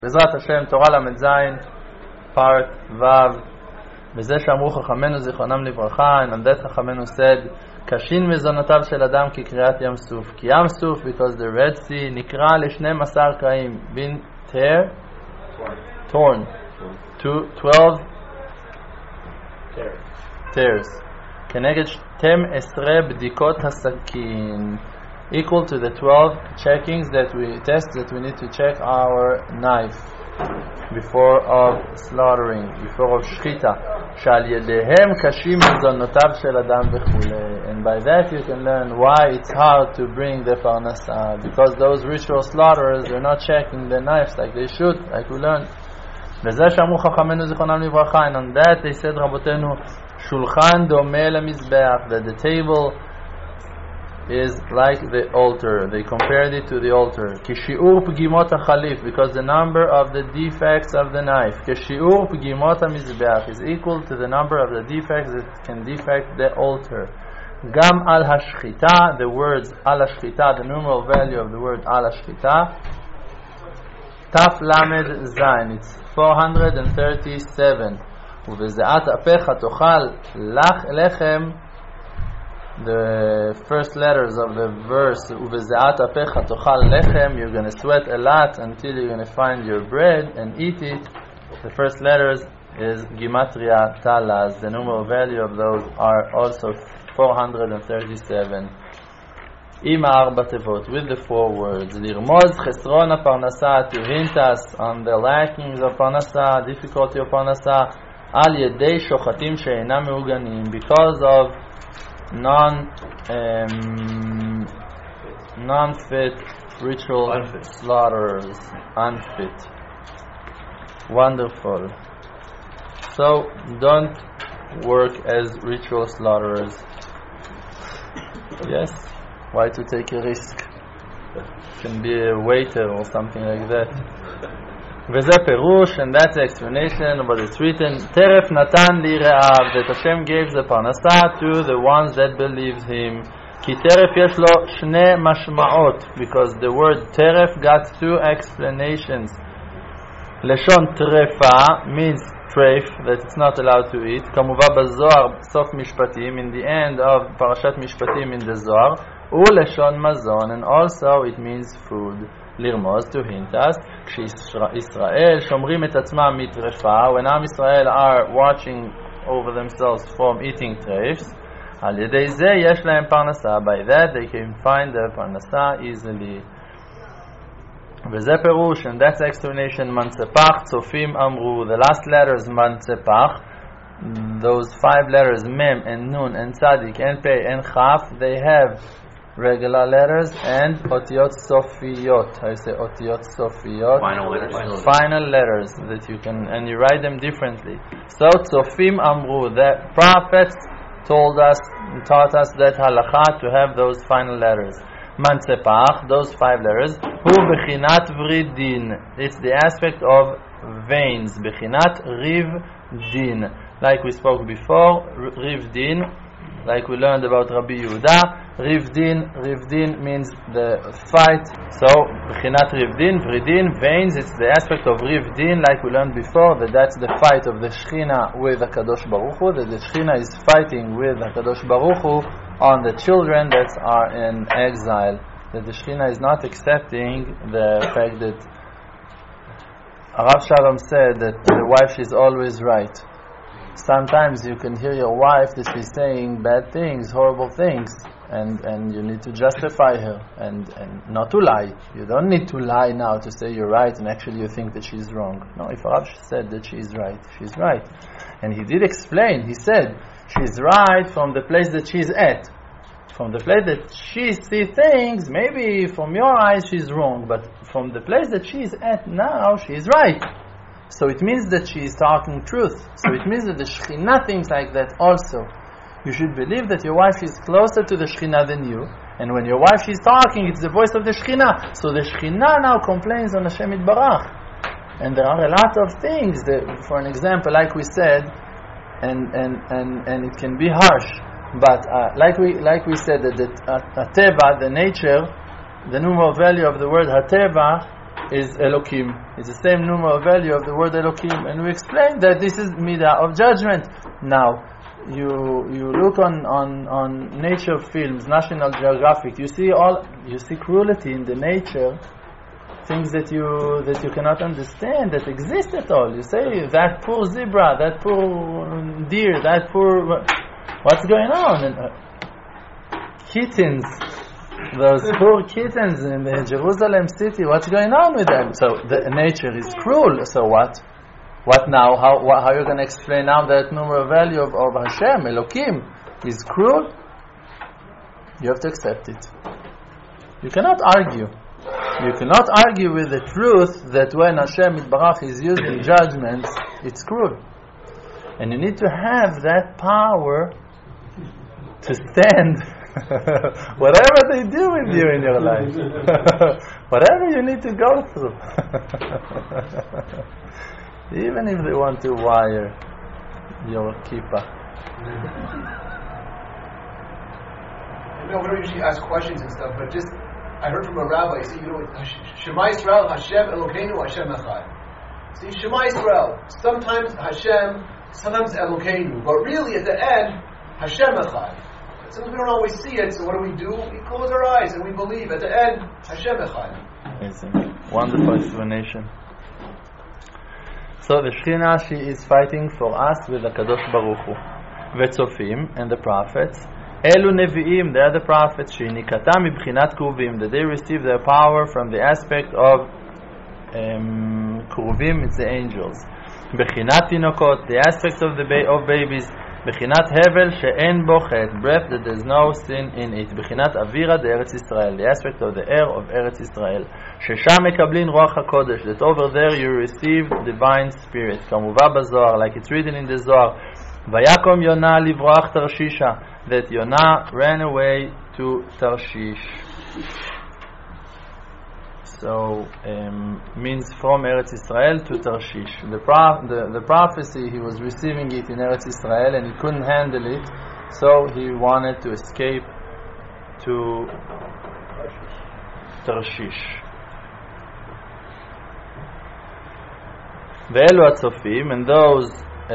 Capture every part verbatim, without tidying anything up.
בעזרת השם, תורה למד זין, פרק ו' וזה שאמרו חכמנו זיכרונם לברכה, and on that חכמנו said, קשין מזונותיו של אדם כקריאת ים סוף. כי ים סוף, because the Red Sea, נקרא לשנים עשר קרעים, בין tear, torn, to twelve tears. כנגד שתים עשרה בדיקות הסכין, equal to the twelve checkings that we test that we need to check our knife before of slaughtering, before of shchita. שעל ידיהם קשים מזונותיו של אדם וכולי. And by that you can learn why it's hard to bring the parnasa, because those ritual slaughterers are not checking their knives like they should, like we learned. וזה שאמרו חכמנו זיכרונם לברכה, and on that they said רבותינו, שולחן דומה למזבח, that the table is like the altar. They compared it to the altar. כשיעור פגימות החליף, because the number of the defects of the knife, כשיעור פגימות המזבח is equal to the number of the defects that can defect the altar. גם על השחיטה, the words על השחיטה, the numeral value of the word על השחיטה, תף למד זין, it's four hundred thirty-seven. ובזעת אפיך תאכל לך לחם, the first letters of the verse, ובזעת אפיך תאכל לחם, you're going to sweat a lot until you're going to find your bread and eat it. The first letters is Gimatria Talaz. The numeral value of those are also four hundred thirty-seven. עם ארבע תיבות, with the four words. לרמוז חסרון הפרנסה, to hint us on the lackings of פרנסה, difficulty of פרנסה, על ידי שוחטים שאינם מעוגנים, because of non um, non-fit ritual unfit. slaughterers, unfit. Wonderful. So don't work as ritual slaughterers. Yes, why to take a risk? Can be a waiter or something like that. וזה פירוש, and that's the explanation of what is written. טרף נתן לי רעב, that Hashem gave the parnasa to the ones that believed him. כי טרף יש לו שני משמעות, because the word טרף got two explanations. לשון טרפה means treif, that it's not allowed to eat. כמובן בזוהר, סוף משפטים, in the end of פרשת משפטים in the זוהר, ולשון מזון, and also it means food. לרמוז, to hint us, כשישראל שומרים את עצמם מטרפה, when עם ישראל are watching over themselves from eating treifs, על ידי זה יש להם פרנסה, by that they can find their פרנסה easily. וזה פירוש, and that's explanation, מנצפח, צופים אמרו, the last letters מנצפח, those five letters, mem and nun and tzadik and pei and chaf, they have regular letters and otiyot sofiyot. How you say otiyot sofiyot? Final letters. Final letters that you can, and you write them differently. So tzofim amru, the prophets told us, taught us that halakha to have those final letters. Mantzepach, those five letters. Hu bechinat vridin. It's the aspect of veins. Bechinat riv din. Like we spoke before, riv din. Like we learned about Rabbi Yehuda, Rivdin, Rivdin means the fight. So, Bechinat Rivdin, Vridin, veins, it's the aspect of Rivdin, like we learned before, that that's the fight of the Shechina with the Kadosh Baruch Hu, that the Shechina is fighting with the Kadosh Baruch Hu on the children that are in exile. That the Shechina is not accepting the fact that Arav Shalom said that the wife is always right. Sometimes you can hear your wife that she's saying bad things, horrible things, and, and you need to justify her and, and not to lie. You don't need to lie now to say you're right and actually you think that she's wrong. No, if Rav said that she's right, she's right. And he did explain, he said, she's right from the place that she's at. From the place that she sees things, maybe from your eyes she's wrong, but from the place that she's at now, she's right. So it means that she is talking truth. So it means that the Shekhinah thinks like that also. You should believe that your wife is closer to the Shekhinah than you. And when your wife is talking, it's the voice of the Shekhinah. So the Shekhinah now complains on Hashem Yitbarach. And there are a lot of things that, for an example, like we said, and and, and, and it can be harsh. But uh, like we like we said, that the uh, Hateva, the nature, the numeral value of the word Hateva, is Elokim. It's the same numeral value of the word Elokim, and we explained that this is midah of judgment. Now, you you look on, on, on nature films, National Geographic. You see all you see cruelty in the nature, things that you that you cannot understand that exist at all. You say that poor zebra, that poor deer, that poor what's going on? And, uh, kittens. Those poor kittens in the Jerusalem city, what's going on with them? So the nature is cruel. So what? What now? How what, how are you going to explain now that numeral value of, of Hashem, Elokim, is cruel? You have to accept it. You cannot argue. You cannot argue with the truth that when Hashem Yitbarach is using judgments, it's cruel. And you need to have that power to stand whatever they do with you in your life, whatever you need to go through, even if they want to wire your kippah. You know, we don't usually ask questions and stuff, but just I heard from a rabbi say, you know, Shema Yisrael, Hashem Elokeinu, Hashem Echad. See, Shema Yisrael, sometimes Hashem, sometimes Elokeinu, but really at the end, Hashem Echad. Sometimes we don't always see it, so what do we do? We close our eyes and we believe. At the end, Hashem Echad. Amazing. Wonderful explanation. So the Shekhinah, she is fighting for us with the Kadosh Baruch Hu. Vetzofim, and the prophets. Elu Nevi'im, they are the prophets. Shenikata mibchinat Kruvim, that they receive their power from the aspect of um, Kruvim, it's the angels. Bechinat Tinokot, the aspect of the ba- of babies. Bechinat Hevel she'en bo chet, breath that there is no sin in it. Bechinat Avira de Eretz Yisrael, the aspect of the air of Eretz Yisrael. Shesham mekablin Ruach HaKodesh, that over there you receive divine spirit. Kamuva baZohar, like it's written in the Zohar. Vayakom Yonah livrach Tarshisha, that Yonah ran away to Tarshish. So um, means from Eretz Yisrael to Tarshish. The, pro- the the prophecy, he was receiving it in Eretz Yisrael and he couldn't handle it, so he wanted to escape to Tarshish. Ve'elu atzofim, and those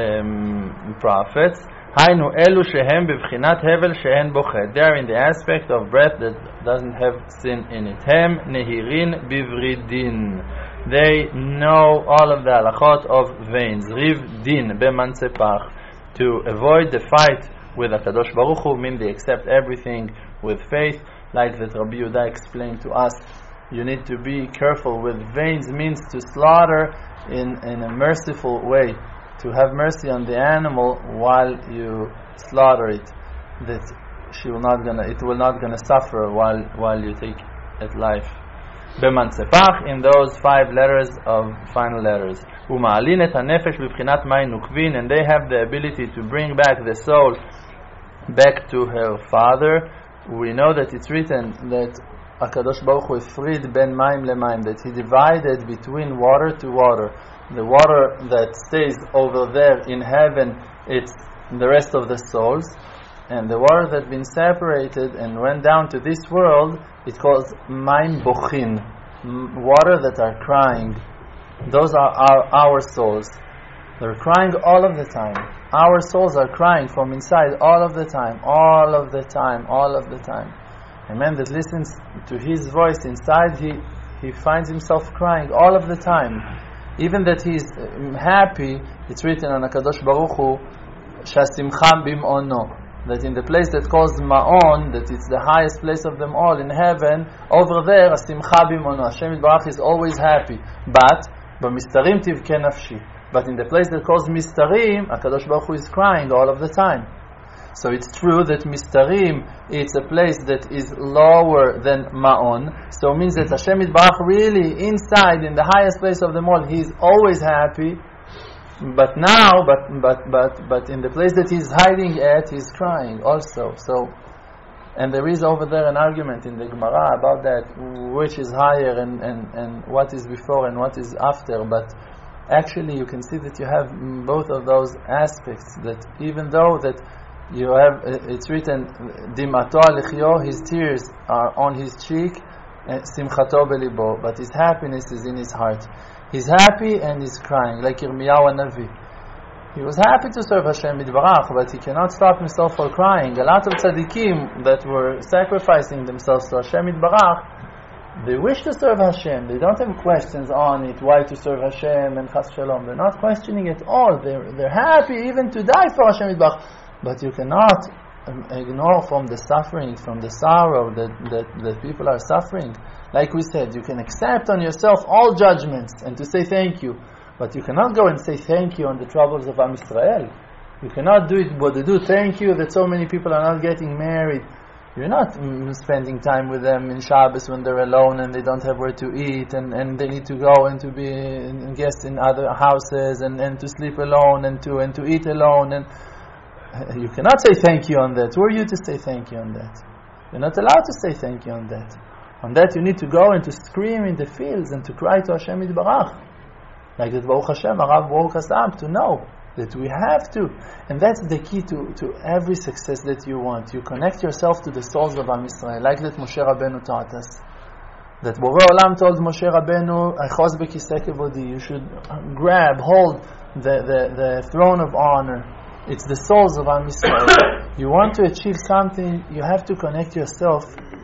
um, prophets, Hainu elu shehem bevchinat hevel shehen bochet. They are in the aspect of breath that doesn't have sin in it. Hem nehirin bivridin. They know all of the halachot of veins. Riv din b'mansepach. To avoid the fight with HaKadosh Baruch Hu, mean they accept everything with faith, like that Rabbi Yehuda explained to us. You need to be careful with veins, means to slaughter in, in a merciful way. To have mercy on the animal while you slaughter it, that she will not gonna, it will not gonna suffer while while you take it life. B'mansepach, in those five letters of final letters. U'ma'alin et hanefesh b'bchinat mayin nukvin, and they have the ability to bring back the soul back to her father. We know that it's written that HaKadosh Baruch Hu freed ben mayim lemayim, that he divided between water to water. The water that stays over there in heaven, it's the rest of the souls, and the water that's been separated and went down to this world, it calls Maim Bochin, water that are crying. Those are our, our souls. They're crying all of the time. Our souls are crying from inside all of the time, all of the time, all of the time. A man that listens to his voice inside, he, he finds himself crying all of the time. Even that he is happy, it's written on HaKadosh Baruch Hu, Shasimcha bim'ono, that in the place that calls Ma'on, that it's the highest place of them all in heaven, over there, Shasimcha bim'ono, Hashem Yitbarach is always happy. But, b'mistarim tivke nafshi. But in the place that calls Mistarim, HaKadosh Baruch Hu is crying all of the time. So it's true that Mistarim, it's a place that is lower than Ma'on. So it means that Hashem Yitbarach really inside, in the highest place of them all, He's always happy. But now, but but but but in the place that He's hiding at, He's crying also. So, and there is over there an argument in the Gemara about that, which is higher and, and, and what is before and what is after. But actually you can see that you have both of those aspects, that even though that you have, it's written, Dimato alechio, his tears are on his cheek, simchato belibo, but his happiness is in his heart. He's happy and he's crying, like Yirmiyahu Navi. He was happy to serve Hashem Yitbarach, but he cannot stop himself from crying. A lot of tzaddikim that were sacrificing themselves to Hashem Yitbarach, they wish to serve Hashem. They don't have questions on it, why to serve Hashem and Chas Shalom. They're not questioning at all. They're, they're happy even to die for Hashem Yitbarach. But you cannot ignore from the suffering, from the sorrow that, that, that people are suffering. Like we said, you can accept on yourself all judgments and to say thank you. But you cannot go and say thank you on the troubles of Am Yisrael. You cannot do it, but to do thank you that so many people are not getting married. You're not mm, spending time with them in Shabbos when they're alone and they don't have where to eat and, and they need to go and to be in, guests in other houses and, and to sleep alone and to and to eat alone. And you cannot say thank you on that. Who are you to say thank you on that? You're not allowed to say thank you on that. On that you need to go and to scream in the fields and to cry to Hashem Yitbarach. Like that, Baruch Hashem, Arav woke us up to know that we have to. And that's the key to, to every success that you want. You connect yourself to the souls of Am Yisrael, like that Moshe Rabbeinu taught us. That Borei Olam told Moshe Rabbeinu, Achos bekisei kevodi, you should grab, hold the, the, the throne of honor. It's the souls of Am Yisrael. You want to achieve something, you have to connect yourself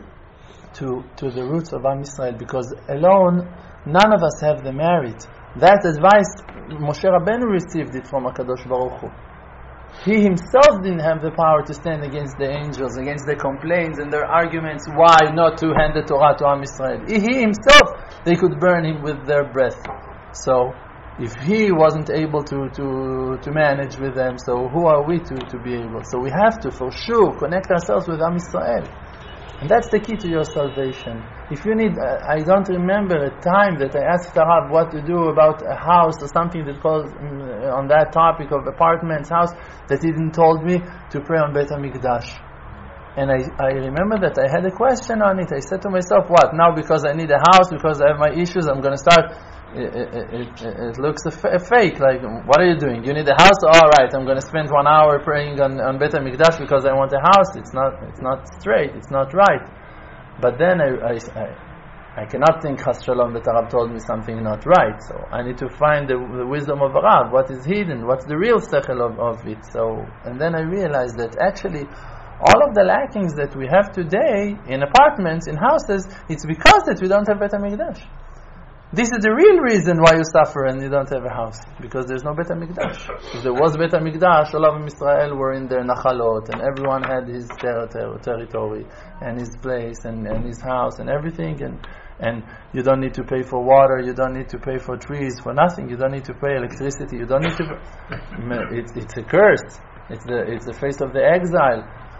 to, to the roots of Am Yisrael, because alone, none of us have the merit. That advice, Moshe Rabbeinu received it from HaKadosh Baruch Hu. He himself didn't have the power to stand against the angels, against their complaints and their arguments, why not to hand the Torah to Am Yisrael. He himself, they could burn him with their breath. So, if he wasn't able to, to, to manage with them, so who are we to, to be able? So we have to, for sure, connect ourselves with Am Yisrael. And that's the key to your salvation. If you need, uh, I don't remember a time that I asked Rav what to do about a house or something that calls um, on that topic of apartments, house, that he didn't told me to pray on Beit HaMikdash. And I, I remember that I had a question on it. I said to myself, what, now because I need a house, because I have my issues, I'm going to start, it, it, it, it looks a, f- a fake, like, what are you doing? You need a house? All right, I'm going to spend one hour praying on, on Beit HaMikdash because I want a house. It's not, it's not straight, it's not right. But then I, I, I, I cannot think Chas Shalom that Rav told me something not right. So I need to find the, the wisdom of Rav. What is hidden? What's the real sechel of, of it? So, and then I realized that actually all of the lackings that we have today in apartments, in houses, it's because that we don't have Beit HaMikdash. This is the real reason why you suffer and you don't have a house, because there's no Beit HaMikdash. If there was Beit HaMikdash, all of Israel were in their nachalot, and everyone had his ter- ter- territory, and his place, and, and his house, and everything, and and you don't need to pay for water, you don't need to pay for trees, for nothing, you don't need to pay electricity, you don't need to... It's, it's a curse. It's the, it's the face of the exile.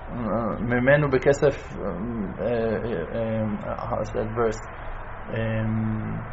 Memenu bekesef... How's that verse? Um,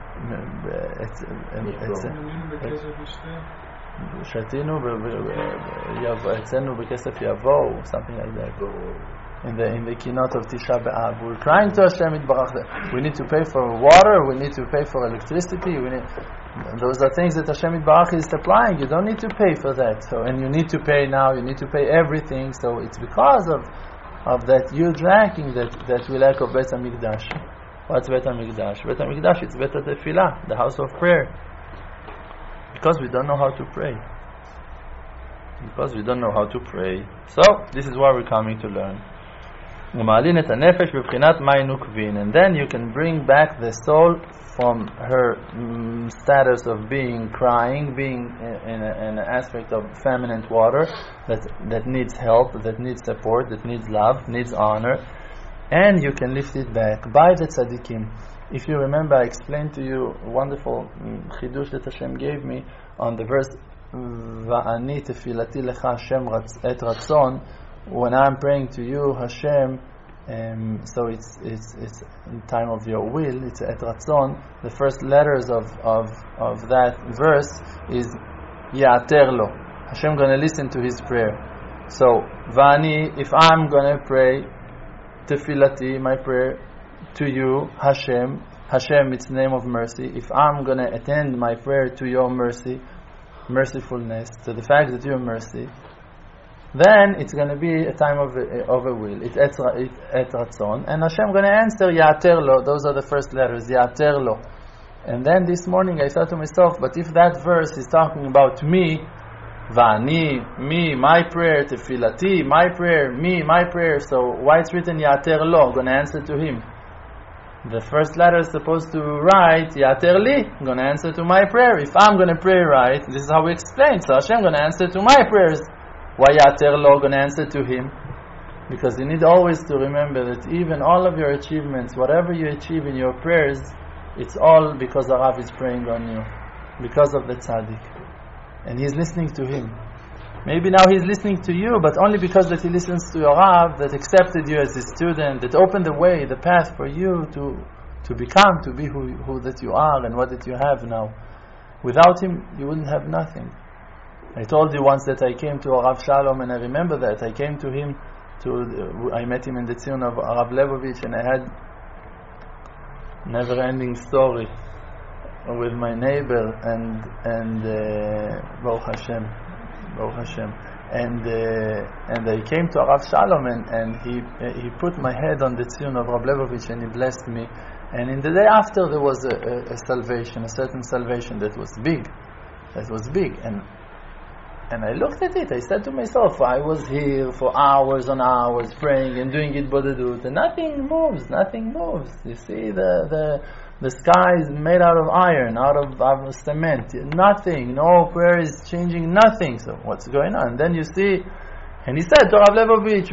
שתינו אצלנו בכסף יבוא, something like that. In the in the keynote of Tisha B'Av, we're crying to Hashem Yitbarach. We need to pay for water, we need to pay for electricity. We need, those are things that Hashem Yitbarach is supplying. You don't need to pay for that. So, and you need to pay now. You need to pay everything. So it's because of of that huge lacking that that we lack of Beit HaMikdash. What's Beit HaMikdash? Beit HaMikdash, it's Beit HaTefilah, the house of prayer. Because we don't know how to pray. Because we don't know how to pray. So, this is what we're coming to learn. And then you can bring back the soul from her mm, status of being crying, being in, a, in an aspect of feminine water that, that needs help, that needs support, that needs love, needs honor. And you can lift it back by the tzaddikim. If you remember, I explained to you a wonderful um, chidush that Hashem gave me on the verse Va'ani tefilati lecha Hashem et ratzon. When I'm praying to you, Hashem, um, so it's it's it's in time of your will. It's et ratzon. The first letters of of of that verse is Ya'ater lo. Hashem gonna listen to his prayer. So Va'ani, if I'm gonna pray tefilati, my prayer to you, Hashem. Hashem, it's the name of mercy. If I'm going to attend my prayer to your mercy, mercifulness, to the fact that you're mercy, then it's going to be a time of uh, of a will. It's et, it's et ratzon, and Hashem going to answer Yater Lo. Those are the first letters, Yater Lo. And then this morning I thought to myself, but if that verse is talking about me, Vani, me, my prayer, Tefilati, my prayer, me, my prayer, so why it's written Yater Lo? Going to answer to him. The first letter is supposed to write Yater Li, going to answer to my prayer. If I'm going to pray right, this is how we explain. So Hashem going to answer to my prayers. Why Yater Lo going to answer to him? Because you need always to remember that even all of your achievements, whatever you achieve in your prayers, it's all because the Rav is praying on you, because of the tzaddik, and he's listening to him. Maybe now he's listening to you, but only because that he listens to your Rav that accepted you as his student, that opened the way, the path for you to to become, to be who, who that you are and what that you have now. Without him, you wouldn't have nothing. I told you once that I came to Rav Shalom, and I remember that I came to him. To uh, I met him in the Tzion of Rav Lebovich, and I had never-ending story with my neighbor, and and uh, Baruch Hashem, Baruch Hashem, and uh, and I came to Rav Shalom, and and he uh, he put my head on the Tzion of Rav Lebovich, and he blessed me. And in the day after, there was a, a, a salvation, a certain salvation that was big, that was big, and. And I looked at it, I said to myself, I was here for hours on hours praying and doing it bodedut, and nothing moves, nothing moves. You see, the the the sky is made out of iron, out of, out of cement, nothing, no prayer is changing nothing. So what's going on? And then you see, and he said to Rav Lebovich,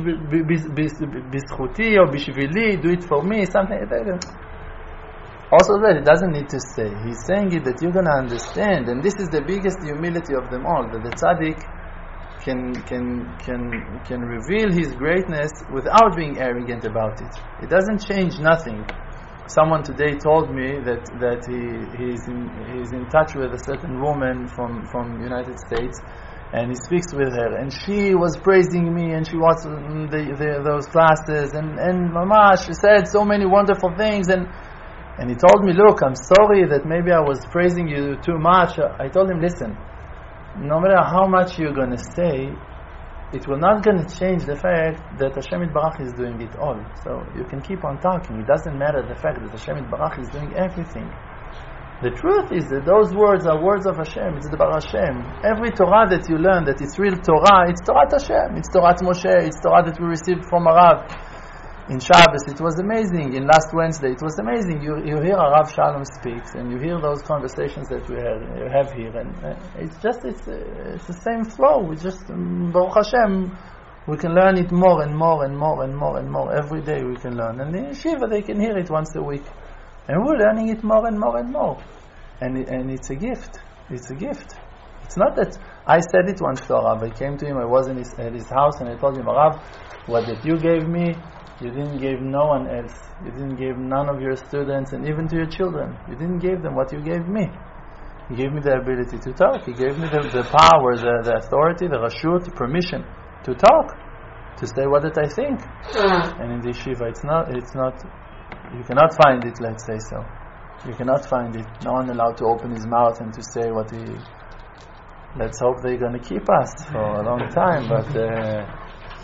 bischuti or bishvili, do it for me, something like that. Also that, it doesn't need to say. He's saying it that you're going to understand, and this is the biggest humility of them all, that the tzaddik can can can can reveal his greatness without being arrogant about it. It doesn't change nothing. Someone today told me that that he he's in, he's in touch with a certain woman from from United States, and he speaks with her, and she was praising me, and she watched the, the, those classes, and and Mama, she said so many wonderful things, and. And he told me, look, I'm sorry that maybe I was praising you too much. I told him, listen, no matter how much you're going to say, it will not going to change the fact that Hashem Yitbarach is doing it all. So you can keep on talking. It doesn't matter the fact that Hashem Yitbarach is doing everything. The truth is that those words are words of Hashem. It's the Bar Hashem. Every Torah that you learn, that it's real Torah, it's Torah Hashem. It's Torah Moshe. It's Torah that we received from Arav. In Shabbos, it was amazing. In last Wednesday, it was amazing. You you hear Rav Shalom speaks, and you hear those conversations that we have, have here, and uh, it's just it's uh, it's the same flow. We just um, Baruch Hashem, we can learn it more and more and more and more and more every day. We can learn, and in yeshiva they can hear it once a week, and we're learning it more and more and more, and it, and it's a gift. It's a gift. It's not that I said it once to Rav. I came to him. I was in his, at his house, and I told him, Rav, what that you gave me. You didn't give no one else. You didn't give none of your students, and even to your children. You didn't give them what you gave me. You gave me the ability to talk. You gave me the, the power, the, the authority, the rashut, the permission to talk, to say what that I think. And in the yeshiva, it's not. It's not. You cannot find it. Let's say so. You cannot find it. No one allowed to open his mouth and to say what he. Let's hope they're going to keep us for a long time, but. Uh,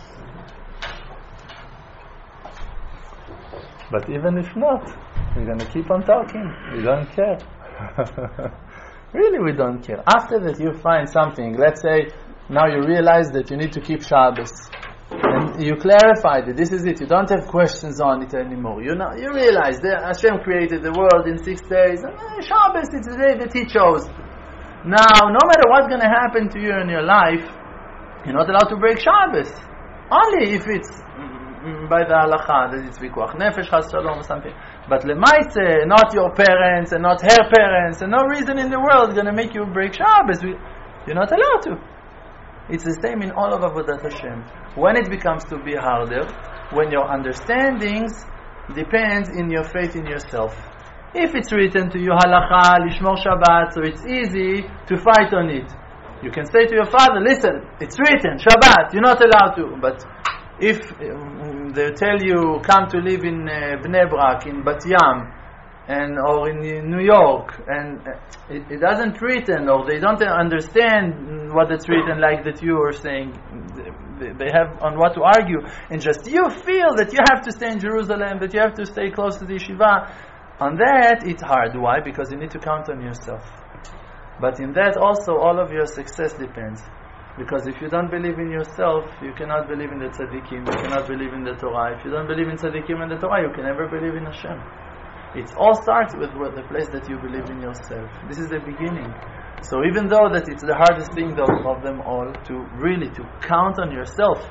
But even if not, we're going to keep on talking. We don't care. Really, we don't care. After that, you find something. Let's say now you realize that you need to keep Shabbos, and you clarified it. This is it. You don't have questions on it anymore. You know, you realize that Hashem created the world in six days, and Shabbos is the day that He chose. Now, no matter what's going to happen to you in your life, you're not allowed to break Shabbos. Only if it's by the halacha, that it's vikuach nefesh, chas shalom, or something. But lemaitze, not your parents and not her parents, and no reason in the world is going to make you break Shabbos. You're not allowed to. It's the same in all of Avodat Hashem. When it becomes to be harder, when your understandings depends in your faith in yourself. If it's written to you halacha, lishmor Shabbat, so it's easy to fight on it. You can say to your father, listen, it's written, Shabbat, you're not allowed to. But if um, they tell you come to live in uh, Bnei Brak, in Bat Yam, and or in New York, and uh, it, it doesn't written, or they don't understand what it's written like that you are saying, they, they have on what to argue, and just you feel that you have to stay in Jerusalem, that you have to stay close to the yeshiva, on that it's hard. Why? Because you need to count on yourself. But in that also all of your success depends. Because if you don't believe in yourself, you cannot believe in the tzaddikim, you cannot believe in the Torah. If you don't believe in tzaddikim and the Torah, you can never believe in Hashem. It all starts with the place that you believe in yourself. This is the beginning. So even though that it's the hardest thing of, of them all, to really to count on yourself,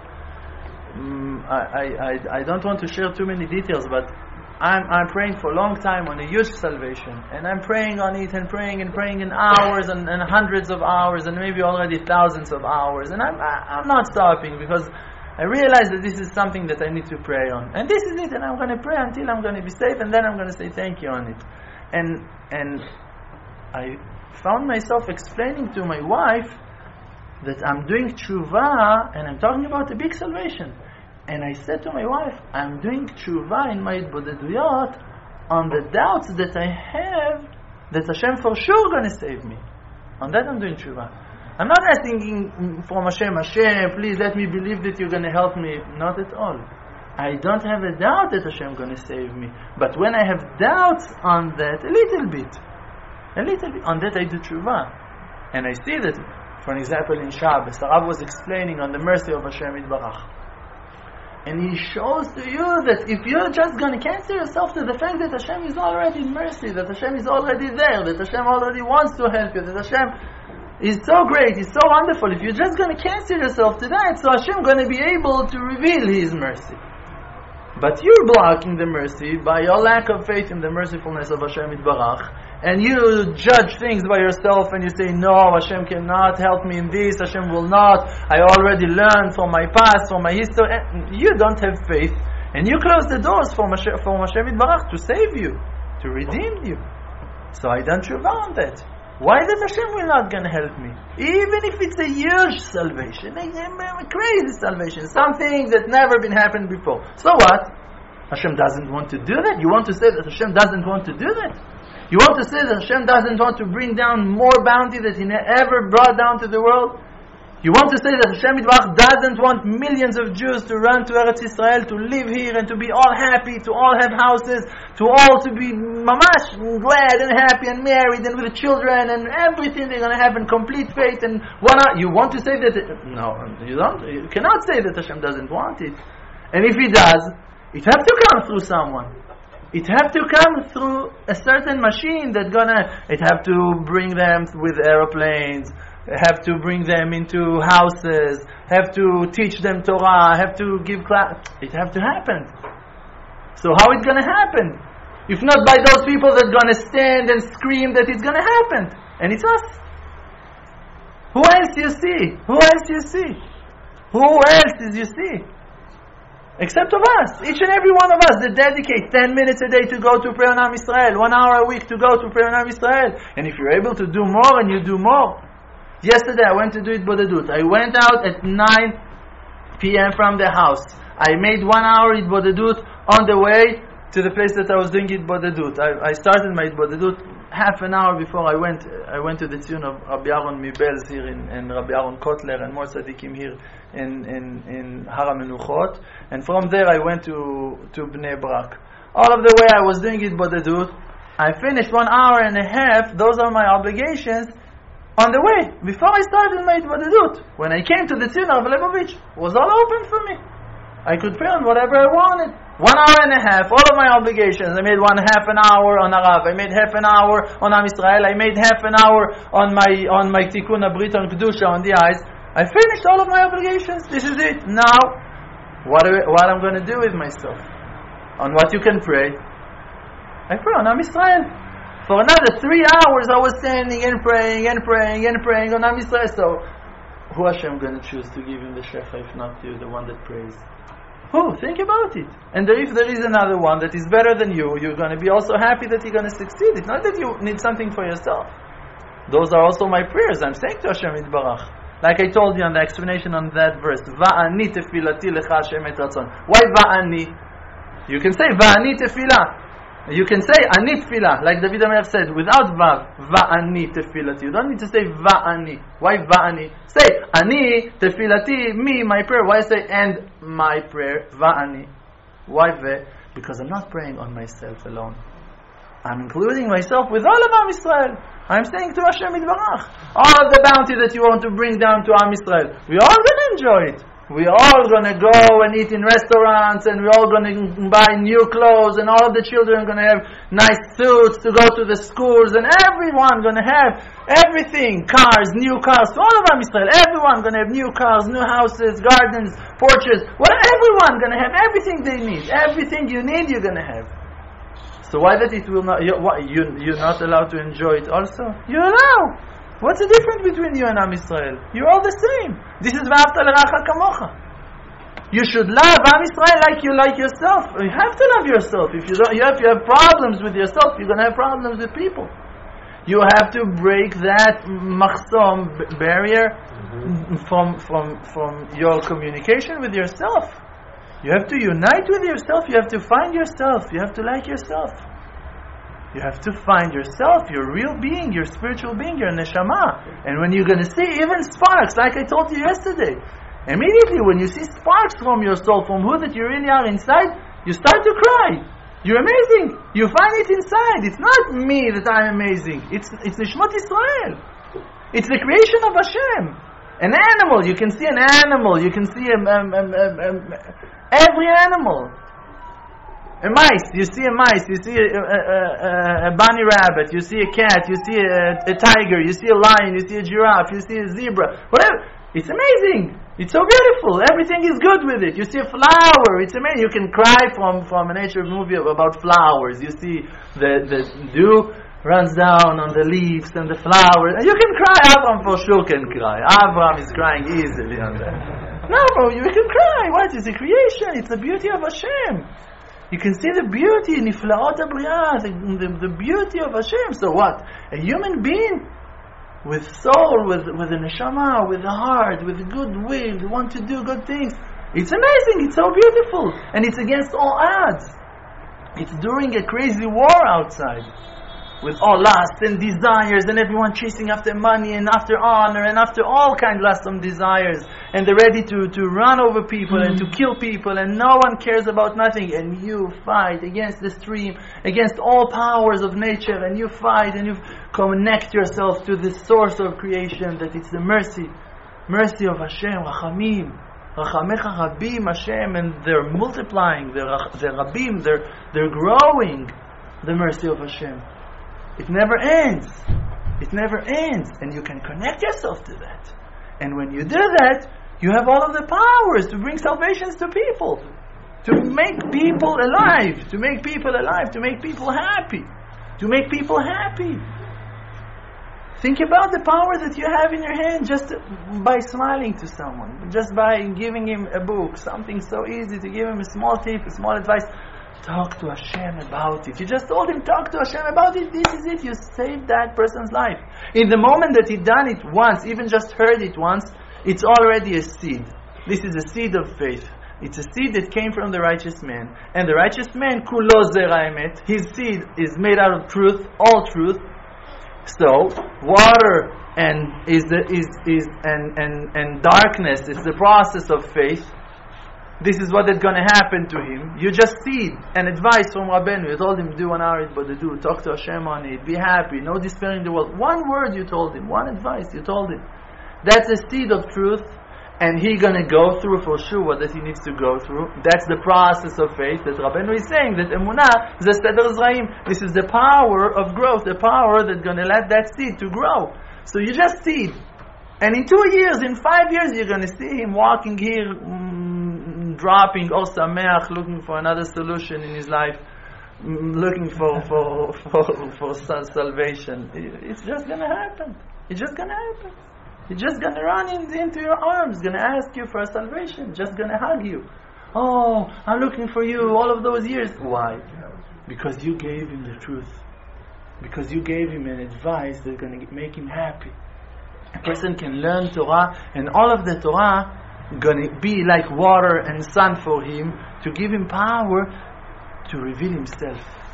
um, I, I, I don't want to share too many details, but I'm, I'm praying for a long time on a huge salvation, and I'm praying on it and praying and praying in hours and, and hundreds of hours and maybe already thousands of hours, and I'm, I'm not stopping because I realize that this is something that I need to pray on, and this is it, and I'm going to pray until I'm going to be safe, and then I'm going to say thank you on it. And and I found myself explaining to my wife that I'm doing tshuva, and I'm talking about a big salvation. And I said to my wife, I'm doing tshuva in my Bodeduyot on the doubts that I have that Hashem for sure going to save me. On that I'm doing tshuva. I'm not asking from Hashem, Hashem, please let me believe that you're going to help me. Not at all. I don't have a doubt that Hashem going to save me. But when I have doubts on that, a little bit, a little bit, on that I do tshuva. And I see that, for example, in Shabbos, the Rav was explaining on the mercy of Hashem Yitbarach. And he shows to you that if you're just going to cancel yourself to the fact that Hashem is already in mercy, that Hashem is already there, that Hashem already wants to help you, that Hashem is so great, is so wonderful, if you're just going to cancel yourself to that, so Hashem is going to be able to reveal His mercy. But you're blocking the mercy by your lack of faith in the mercifulness of Hashem Yitbarach, and you judge things by yourself and you say, no, Hashem cannot help me in this, Hashem will not, I already learned from my past, from my history. You don't have faith, and you close the doors for Hashem, for Hashem Yitbarach to save you, to redeem you. So I don't tshuva on that. Why that Hashem will not going to help me? Even if it's a huge salvation, a, a crazy salvation, something that never been happened before. So what? Hashem doesn't want to do that? You want to say that Hashem doesn't want to do that? You want to say that Hashem doesn't want to bring down more bounty that He ever brought down to the world? You want to say that Hashem Yitbarach doesn't want millions of Jews to run to Eretz Yisrael, to live here and to be all happy, to all have houses, to all to be mamash glad and happy and married and with children and everything they're going to have in complete faith and one. You want to say that? No, you don't. You cannot say that Hashem doesn't want it. And if He does, it has to come through someone. It have to come through a certain machine that gonna, it have to bring them with aeroplanes, have to bring them into houses, have to teach them Torah, have to give class. It have to happen. So how it's gonna happen? If not by those people that gonna stand and scream that it's gonna happen. And it's us. Who else you see? Who else you see? Who else is you see? Except of us. Each and every one of us that dedicate ten minutes a day to go to pray on Am Yisrael, one hour a week to go to pray on Am Yisrael. And if you're able to do more, and you do more. Yesterday I went to do it Bodedut. I went out at nine p.m. from the house. I made one hour it Bodedut on the way to the place that I was doing it Bodedut. I, I started my Bodedut half an hour before I went. I went to the tune of Rabbi Aaron Mibelz here in, and Rabbi Aaron Kotler and more tzaddikim here in in in Har HaMenuchot, and from there I went to to Bnei Brak. All of the way I was doing it Bodedut. I finished one hour and a half. Those are my obligations on the way before I started my Bodedut. When I came to the tune of Lebovich, it was all open for me. I could pray on whatever I wanted. One hour and a half, all of my obligations. I made one half an hour on Arav. I made half an hour on Am Yisrael. I made half an hour on my on my Tikkun Abrit on Kedusha on the eyes. I finished all of my obligations. This is it. Now, what are, what I'm going to do with myself? On what you can pray? I pray on Am Yisrael. For another three hours, I was standing and praying and praying and praying on Am Yisrael. So, who Hashem going to choose to give him the shefa if not you, the one that prays? Who? Think about it. And if there is another one that is better than you, you're going to be also happy that you're going to succeed. It's not that you need something for yourself. Those are also my prayers. I'm saying to Hashem Yitbarach. Like I told you on the explanation on that verse. Va'ani tefilati lecha Hashem et ratzon. Why va'ani? You can say va'ani tefillah. You can say ani tefillah, like David HaMelech said, without vav, va'ani tefillati. You don't need to say va'ani. Why va'ani? Say ani tefillati, me, my prayer. Why say and my prayer, va'ani? Why ve? Because I'm not praying on myself alone. I'm including myself with all of Am Yisrael. I'm saying to Hashem Yitbarach, all of the bounty that you want to bring down to Am Yisrael, we're all going to enjoy it. We're all going to go and eat in restaurants, and we're all going to buy new clothes, and all of the children are going to have nice suits to go to the schools, and everyone going to have everything, cars, new cars, to all of Am Yisrael. Everyone going to have new cars, new houses, gardens, porches. Well, everyone going to have everything they need. Everything you need, you're going to have. So why that it will not? You, what, you you're not allowed to enjoy it also? You allow. What's the difference between you and Am Yisrael? You're all the same. This is V'ahavta l'reacha kamocha. You should love Am Yisrael like you like yourself. You have to love yourself. If you don't, you have, if you have problems with yourself, you're going to have problems with people. You have to break that machsom barrier mm-hmm. from from from your communication with yourself. You have to unite with yourself. You have to find yourself. You have to like yourself. You have to find yourself, your real being, your spiritual being, your neshama. And when you're going to see even sparks, like I told you yesterday, immediately when you see sparks from your soul, from who that you really are inside, you start to cry. You're amazing. You find it inside. It's not me that I'm amazing. It's it's Nishmat Yisrael. It's the creation of Hashem. An animal. You can see an animal. You can see a, um, um, um, um, every animal. A mice, you see a mice, you see a, a, a, a bunny rabbit, you see a cat, you see a, a tiger, you see a lion, you see a giraffe, you see a zebra, whatever. It's amazing. It's so beautiful. Everything is good with it. You see a flower. It's amazing. You can cry from, from a nature movie about flowers. You see the, the dew runs down on the leaves and the flowers. And you can cry. Abraham for sure can cry. Abraham is crying easily on that. No, bro, you can cry. What? It's a creation. It's the beauty of Hashem. You can see the beauty, niflaot habriah, the, the, the beauty of Hashem. So what? A human being with soul, with with a neshama, with a heart, with good will, who want to do good things. It's amazing. It's so beautiful, and it's against all odds. It's during a crazy war outside, with all lust and desires, and everyone chasing after money and after honor and after all kind of lust and desires, and they're ready to, to run over people mm. and to kill people, and no one cares about nothing, and you fight against the stream, against all powers of nature, and you fight and you connect yourself to the source of creation, that it's the mercy, mercy of Hashem, Rachamim, Rachamecha Rabim Hashem, and they're multiplying, they're, they're Rabim, they're, they're growing, the mercy of Hashem. It never ends. It never ends. And you can connect yourself to that. And when you do that, you have all of the powers to bring salvations to people. To make people alive. To make people alive. To make people happy. To make people happy. Think about the power that you have in your hand just by smiling to someone. Just by giving him a book. Something so easy to give him a small tip, a small advice. Talk to Hashem about it. You just told him, talk to Hashem about it. This is it. You saved that person's life. In the moment that he done it once, even just heard it once, it's already a seed. This is a seed of faith. It's a seed that came from the righteous man. And the righteous man, kulo zera emet, his seed is made out of truth, all truth. So, water and is the, is is and, and, and darkness is the process of faith. This is what is going to happen to him. You just seed and advice from Rabbeinu. You told him, do an arid, but do. Talk to Hashem on it. Be happy. No despair in the world. One word you told him. One advice you told him. That's a seed of truth. And he's going to go through for sure what that he needs to go through. That's the process of faith that Rabbeinu is saying. That emunah is a seder zraim. This is the power of growth. The power that's going to let that seed to grow. So you just seed. And in two years, in five years, you're going to see him walking here, mm, dropping O Sameach, looking for another solution in his life, mm, looking for for for, for salvation. It's just going to happen. It's just going to happen. He's just going to run in, into your arms, going to ask you for a salvation, just going to hug you. Oh, I'm looking for you all of those years. Why? Because you gave him the truth. Because you gave him an advice that's going to make him happy. A person can learn Torah, and all of the Torah going to be like water and sun for him, to give him power to reveal himself.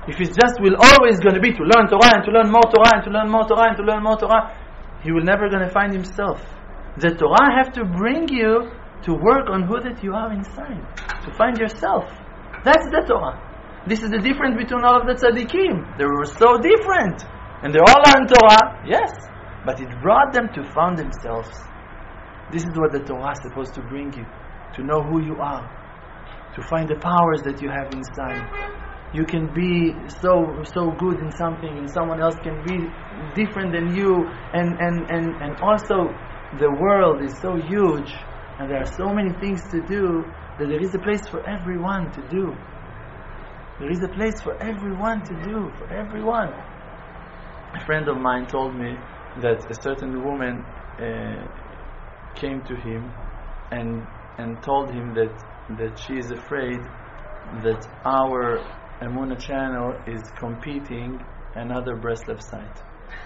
If it's just will always going to be to learn Torah and to learn more Torah and to learn more Torah and to learn more Torah, he will never going to find himself. The Torah have to bring you to work on who that you are inside, to find yourself. That's the Torah. This is the difference between all of the tzaddikim. They were so different, and they all learned Torah, yes, but it brought them to find themselves. This is what the Torah is supposed to bring you, to know who you are, to find the powers that you have inside. You can be so so good in something, and someone else can be different than you, and, and, and, and also the world is so huge, and there are so many things to do, that there is a place for everyone to do. There is a place for everyone to do, for everyone. A friend of mine told me that a certain woman uh, came to him and and told him that that she is afraid that our Emunah channel is competing another Breslev site.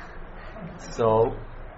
So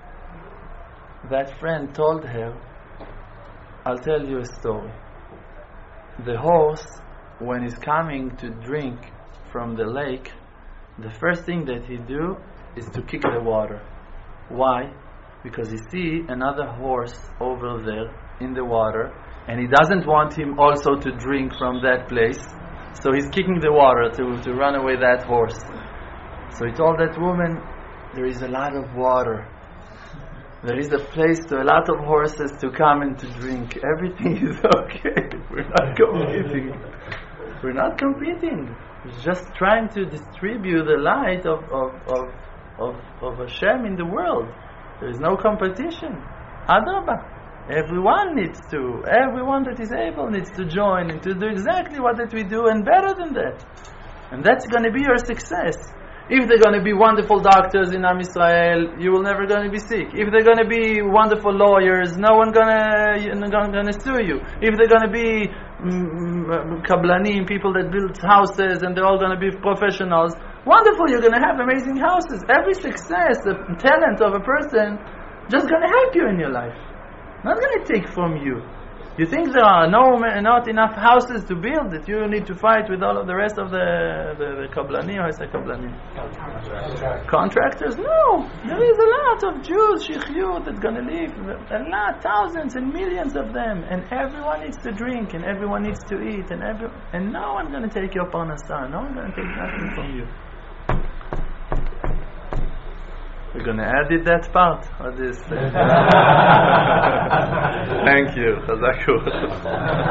that friend told her, I'll tell you a story. The horse, when he's coming to drink from the lake, the first thing that he do is to kick the water. Why? Because he see another horse over there in the water, and he doesn't want him also to drink from that place, so he's kicking the water to, to run away that horse. So he told that woman, there is a lot of water. There is a place to a lot of horses to come and to drink. Everything is okay. We're not competing. We're not competing. We're just trying to distribute the light of of, of, of, of Hashem in the world. There is no competition. Adrabah. Everyone needs to, everyone that is able needs to join and to do exactly what that we do and better than that. And that's going to be your success. If they're going to be wonderful doctors in Am Yisrael, you will never going to be sick. If they're going to be wonderful lawyers, no one going to going to sue you. If they're going to be mm, kablanim, people that build houses, and they're all going to be professionals, wonderful, you're going to have amazing houses. Every success, the talent of a person, just going to help you in your life. Not going to take from you. You think there are no not enough houses to build, that you need to fight with all of the rest of the the, the kablanim, or I say kablanim? Contractors. Contractors? No. There is a lot of Jews, shichyut, that's going to live. A lot, thousands and millions of them. And everyone needs to drink, and everyone needs to eat, and every, and no one's going to take your parnasah. No one's going to take nothing from you. We're going to edit that part of this. Thank you. Chazakur.